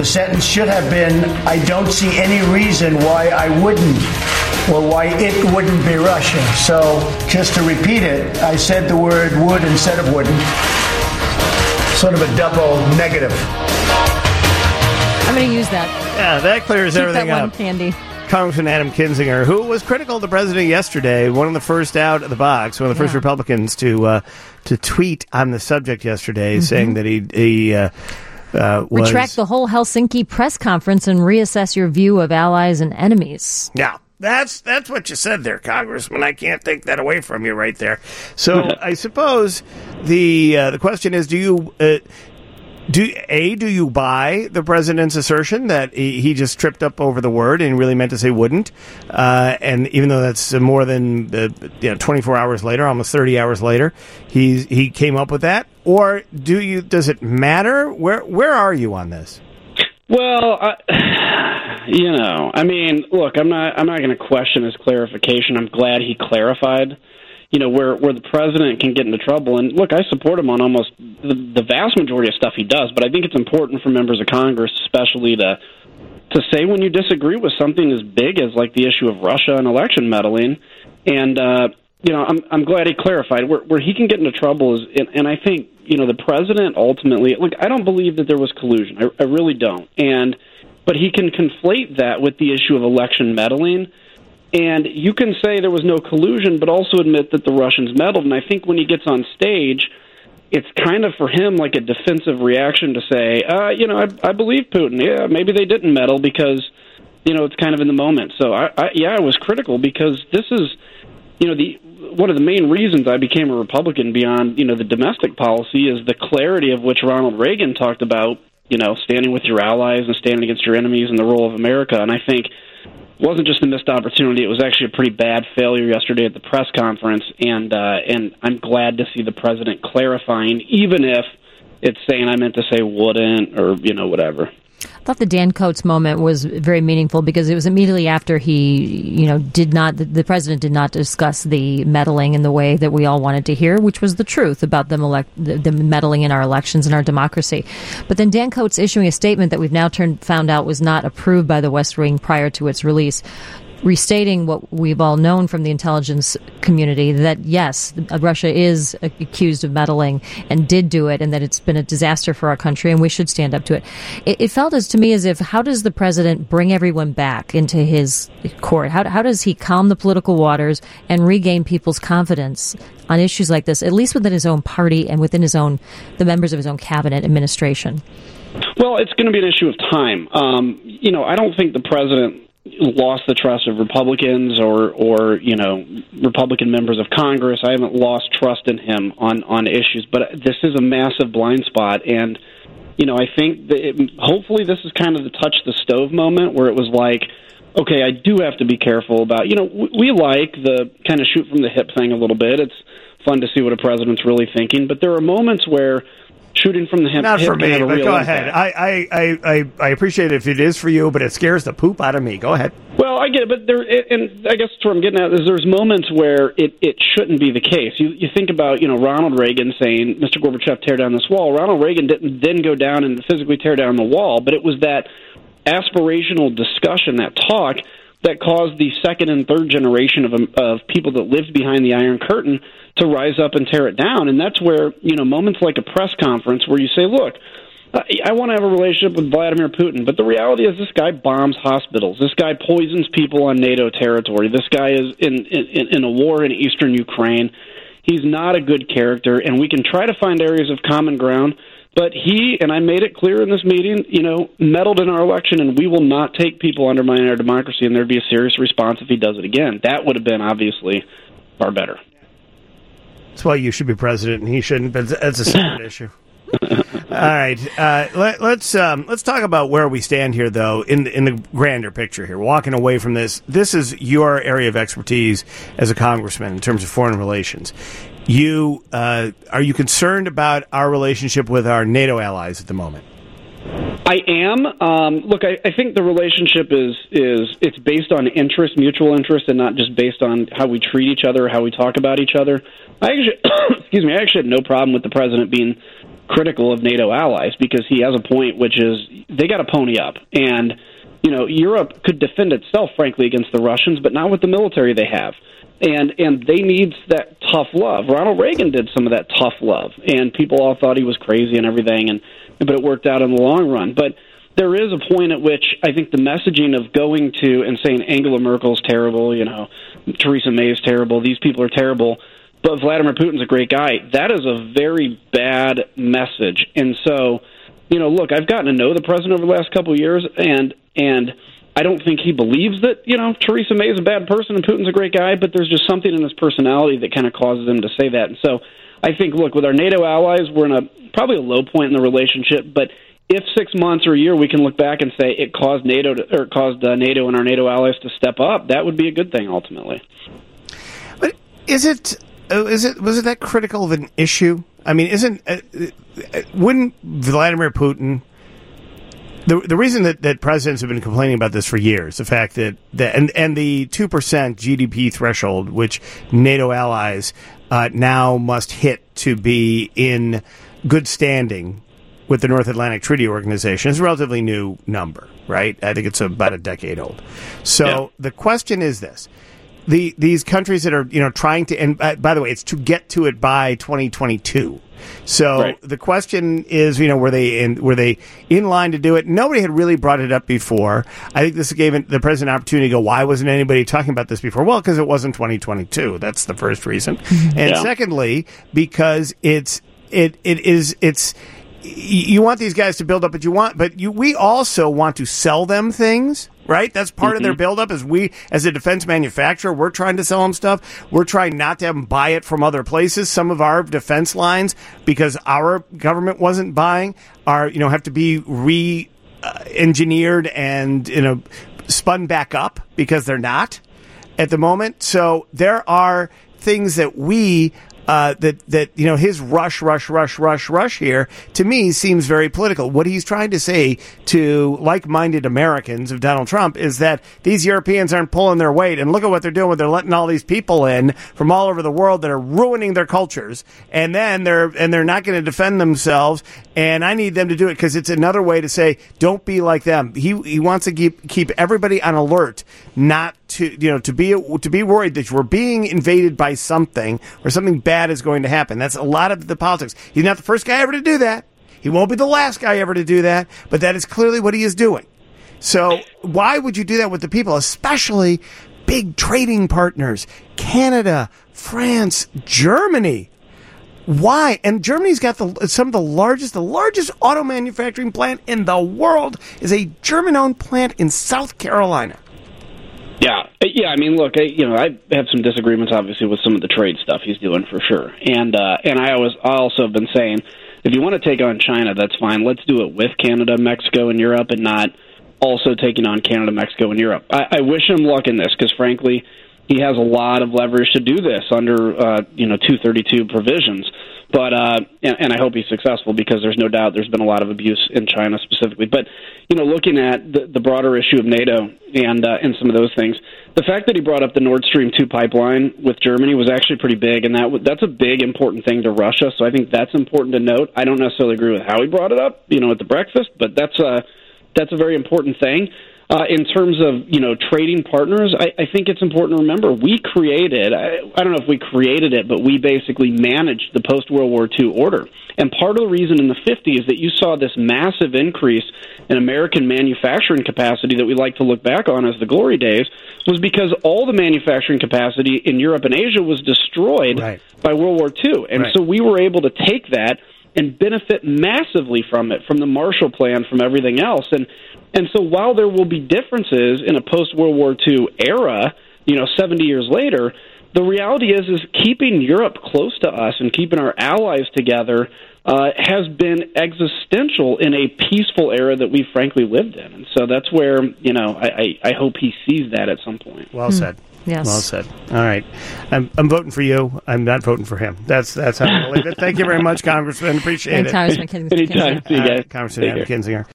The sentence should have been, I don't see any reason why I wouldn't, or why it wouldn't be Russia. So, just to repeat it, I said the word would instead of wouldn't. Sort of a double negative. I'm going to use that. Yeah, that clears everything that one up. handy. Congressman Adam Kinzinger, who was critical of the president yesterday, one of the first out of the box, one of the first Republicans to tweet on the subject yesterday, saying that he retract the whole Helsinki press conference and reassess your view of allies and enemies. Yeah, that's what you said there, Congressman. I can't take that away from you right there. So I suppose the question is, do you buy the president's assertion that he just tripped up over the word and really meant to say wouldn't? And even though that's more than 24 hours later, almost 30 hours later, he came up with that? Or does it matter? Where are you on this? Well, look, I'm not going to question his clarification. I'm glad he clarified. Where the president can get into trouble. And look, I support him on almost the vast majority of stuff he does, but I think it's important for members of Congress, especially to say when you disagree with something as big as like the issue of Russia and election meddling. And, I'm glad he clarified. Where he can get into trouble is, and I think, the president ultimately, look, I don't believe that there was collusion. I really don't. But he can conflate that with the issue of election meddling. And you can say there was no collusion, but also admit that the Russians meddled. And I think when he gets on stage, it's kind of for him like a defensive reaction to say, I believe Putin. Yeah, maybe they didn't meddle because, it's kind of in the moment. So, I was critical because this is, one of the main reasons I became a Republican beyond, the domestic policy is the clarity of which Ronald Reagan talked about, standing with your allies and standing against your enemies and the role of America. And I think it wasn't just a missed opportunity. It was actually a pretty bad failure yesterday at the press conference, and I'm glad to see the president clarifying, even if it's saying I meant to say wouldn't or, whatever. I thought the Dan Coats moment was very meaningful because it was immediately after he, the president did not discuss the meddling in the way that we all wanted to hear, which was the truth about them the meddling in our elections and our democracy. But then Dan Coats issuing a statement that we've now found out was not approved by the West Wing prior to its release, restating what we've all known from the intelligence community, that yes, Russia is accused of meddling and did do it, and that it's been a disaster for our country and we should stand up to it. It felt to me as if, how does the president bring everyone back into his court? How does he calm the political waters and regain people's confidence on issues like this, at least within his own party and within the members of his own cabinet administration? Well, it's going to be an issue of time. I don't think the president lost the trust of Republicans or Republican members of Congress. I haven't lost trust in him on issues, but this is a massive blind spot. And, I think that hopefully this is kind of the touch the stove moment where it was like, okay, I do have to be careful about, we like the kind of shoot from the hip thing a little bit. It's fun to see what a president's really thinking, but there are moments where shooting from the hip. Not for me, but go ahead. I appreciate it if it is for you, but it scares the poop out of me. Go ahead. Well, I get it, but and I guess that's what I'm getting at is there's moments where it shouldn't be the case. You think about Ronald Reagan saying, "Mr. Gorbachev, tear down this wall." Ronald Reagan didn't then go down and physically tear down the wall, but it was that aspirational discussion, that talk, that caused the second and third generation of people that lived behind the Iron Curtain to rise up and tear it down. And that's where, moments like a press conference where you say, look, I want to have a relationship with Vladimir Putin, but the reality is this guy bombs hospitals. This guy poisons people on NATO territory. This guy is in a war in eastern Ukraine. He's not a good character, and we can try to find areas of common ground, but he, and I made it clear in this meeting, meddled in our election, and we will not take people undermining our democracy, and there'd be a serious response if he does it again. That would have been, obviously, far better. That's why you should be president, and he shouldn't, but that's a separate issue. All right, let's talk about where we stand here, though, in the grander picture here. Walking away from this is your area of expertise as a congressman in terms of foreign relations. Are you concerned about our relationship with our NATO allies at the moment? I am. Look, I think the relationship is it's based on interest, mutual interest, and not just based on how we treat each other or how we talk about each other. I actually had no problem with the president being critical of NATO allies, because he has a point, which is they got to pony up. And, Europe could defend itself, frankly, against the Russians, but not with the military they have. And they need that tough love. Ronald Reagan did some of that tough love, and people all thought he was crazy and everything, but it worked out in the long run. But there is a point at which I think the messaging of going to and saying Angela Merkel's terrible, Theresa May's terrible, these people are terrible, but Vladimir Putin's a great guy, that is a very bad message. And so, look, I've gotten to know the president over the last couple of years, and I don't think he believes that, Theresa May is a bad person and Putin's a great guy, but there's just something in his personality that kind of causes him to say that. And so I think, look, with our NATO allies, we're in probably a low point in the relationship, but if 6 months or a year we can look back and say it caused NATO and our NATO allies to step up, that would be a good thing ultimately. But was it that critical of an issue? I mean, wouldn't Vladimir Putin? The reason that presidents have been complaining about this for years, the fact that and the 2% GDP threshold, which NATO allies now must hit to be in good standing with the North Atlantic Treaty Organization, is a relatively new number, right? I think it's about a decade old. So The question is this. These countries that are, trying to, and by the way, it's to get to it by 2022. So right. The question is, were they in line to do it? Nobody had really brought it up before. I think this gave the president an opportunity to go, why wasn't anybody talking about this before? Well, because it wasn't 2022. That's the first reason. And secondly, because it's you want these guys to build up, but we also want to sell them things, right? That's part of their buildup. Is we, as a defense manufacturer, we're trying to sell them stuff. We're trying not to have them buy it from other places. Some of our defense lines, because our government wasn't buying, have to be re-engineered and spun back up because they're not at the moment. So there are things that we. His rush here, to me, seems very political. What he's trying to say to like-minded Americans of Donald Trump is that these Europeans aren't pulling their weight, and look at what they're doing. They're letting all these people in from all over the world that are ruining their cultures, and then they're not going to defend themselves, and I need them to do it because it's another way to say, don't be like them. He wants to keep everybody on alert, not to be worried that we're being invaded by something or something bad is going to happen. That's a lot of the politics. He's not the first guy ever to do that. He won't be the last guy ever to do that, but that is clearly what he is doing. So why would you do that with the people, especially big trading partners, Canada, France, Germany? Why? And Germany's got some of the largest auto manufacturing plant in the world is a German-owned plant in South Carolina. Yeah. I mean, look, I have some disagreements, obviously, with some of the trade stuff he's doing for sure, and I also have been saying, if you want to take on China, that's fine. Let's do it with Canada, Mexico, and Europe, and not also taking on Canada, Mexico, and Europe. I wish him luck in this because, frankly, he has a lot of leverage to do this under 232 provisions. But and I hope he's successful because there's no doubt there's been a lot of abuse in China specifically. But looking at the broader issue of NATO and some of those things, the fact that he brought up the Nord Stream 2 pipeline with Germany was actually pretty big, and that's a big important thing to Russia. So I think that's important to note. I don't necessarily agree with how he brought it up, at the breakfast, but that's a very important thing. In terms of, trading partners, I think it's important to remember we created, I don't know if we created it, but we basically managed the post-World War II order. And part of the reason in the 50s that you saw this massive increase in American manufacturing capacity that we like to look back on as the glory days was because all the manufacturing capacity in Europe and Asia was destroyed by World War II. And so we were able to take that and benefit massively from it, from the Marshall Plan, from everything else. And so while there will be differences in a post-World War II era, 70 years later, the reality is keeping Europe close to us and keeping our allies together has been existential in a peaceful era that we frankly lived in. And so that's where, I hope he sees that at some point. Well said. Yes. Well said. All right. I'm voting for you. I'm not voting for him. That's how I believe it. Thank you very much, Congressman. Appreciate it. Congressman Kinzinger. Anytime. See you guys. Congressman Adam Kinzinger.